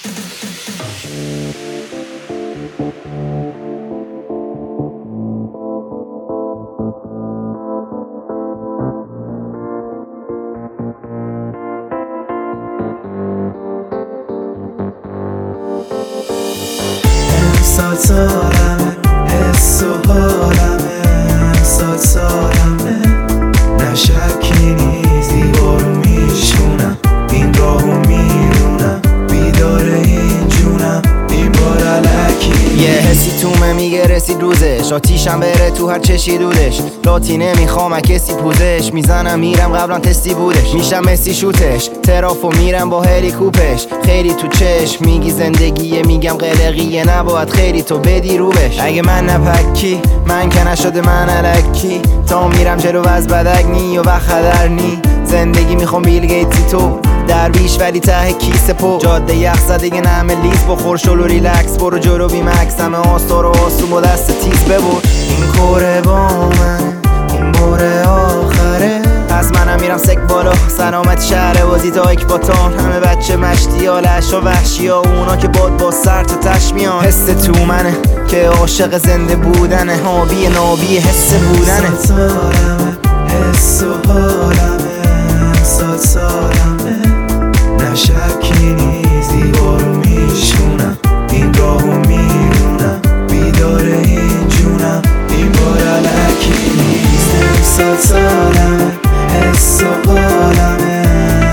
سالمه حس و حالمه سالمه نه شکی نیست دیوارو میشونم این راهو میرونم بیدار این جونم این بار علکی یه حسی تومه میگه رسید روزش آتیشم بره تو هر چشی دودش لاتی نمیخوام کسی پوزش میزنم میرم قبلا تستی بودش میشم مسی شوتش ترافو میرم با هلیکوپش خیلی تو چشم میگی زندگیه میگم قلقیه نباید خیلی تو بدی روبش اگه من نپکی من که نشده من الکی تا میرم جلو از بدک نی و خطر نی زندگی میخوام بیل گیتسی تو درویش ولی ته کیسه پو جاده یخ زده نمه لیز بخور شلو ریلکس برو جلو بی مکس همه آستار و آسوم و دست تیز ببر این کوره با من این باره آخره پس منم میرم سک بالا سلامت شهر بازی تا اکباتان همه بچه مشتی ها لش و وحشی ها اونا که باد با سر تو تشمیان حس تو منه که عاشق زنده بودنه هابی نابی حس بودنه سالمه حس و حالمه سالمه نه شکی نیست دیوارو میشونم این راهو میرونم بیدار این جونم این بار علکی نیست سالمه حس و حالمه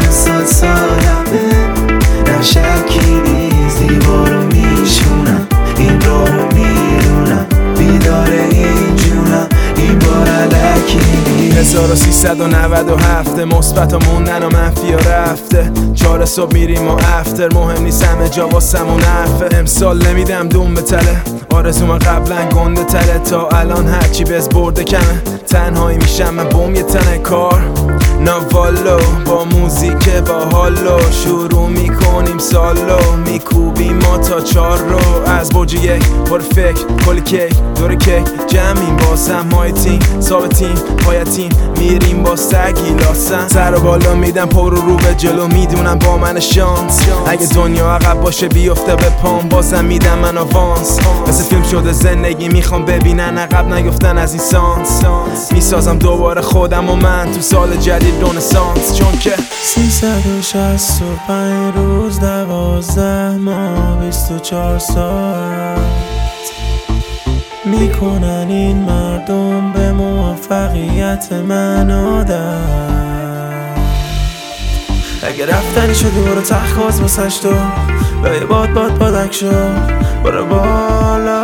سالمه نه شکی نیست دیوارو میشونم این راهو میرونم بیدار این جونم این بار علکی نیست 1397 مثبت ها موندن و منفی ها رفته 4 صبح میریم و افتر مهم نیست همه جا واسمون حرفه امسال نمیدم دوم به تله آرزوم قبلا گنده تله تا الان هرچی بز برده کمه تنهایی میشم من بوم یه تنه کار ناوالو با موزیک با حالو شروع میکنیم سالو میکوبیم ما تا 4 رو از برج 1 پر فکر کل کیک دور کیک جمعیم باسم مای تیم ثابتیم پایتیم میریم با سگی لاسم سر و بالا میدم پر رو به جلو میدونم با من شانس اگه دنیا عقب باشه بیفته به پام بازم میدم من آوانس مثل فیلم شده زندگی میخوام ببینن عقب نیفتن از این سانس میسازم دوباره خودم و من تو سال جدید رنسانس چون که 365 روز 12 ماه 24 ساعت میکنن این مردم به موفقیت من عادت اگه رفتنی شدی برو تخواز واسش تو به بادک شو برو بالا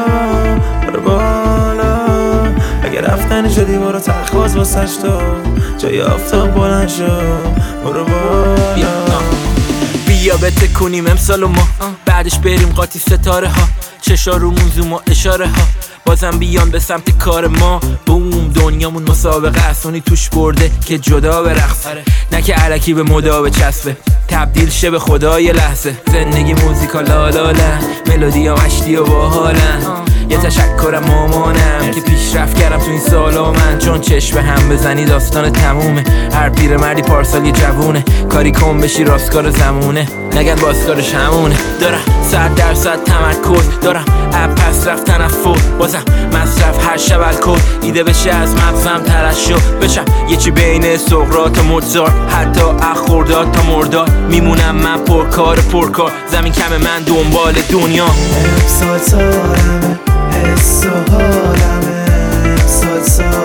اگه رفتنی شدی برو تخواز واسش تو جای آفتاب بلند شو برو بالا بیا بتکونیم امسال و ما بعدش بریم قاطی ستاره ها چشا رومون زوم و اشاره ها بازم بیان به سمت کار ما بوم دنیامون مسابقه اسونی توش برده که جدا به رقص نه که علکی به مدا به چسبه تبدیل شه به خدای لحظه زندگی موزیکا لالاله ملودی ها مشتی و باحالن یه تشکرم مامانم که پیشرفت کردم تو این سالا من چون چشم هم بزنی داستان تمومه هر پیر مردی پارسال یه جوونه کاری کن بشی راستکار زمونه نگن بازکارش همونه دارم 100% تمرکز دارم اب پس رفت تنفر بازم مصرف هر شب الکل ایده بشه از مغزم ترشح بشم یه چی بین سقراط و موزارت حتی اخورداد تا مرداد میمونم من پرکار زمین کم من دنبال دنیا سالمه حس و حالمه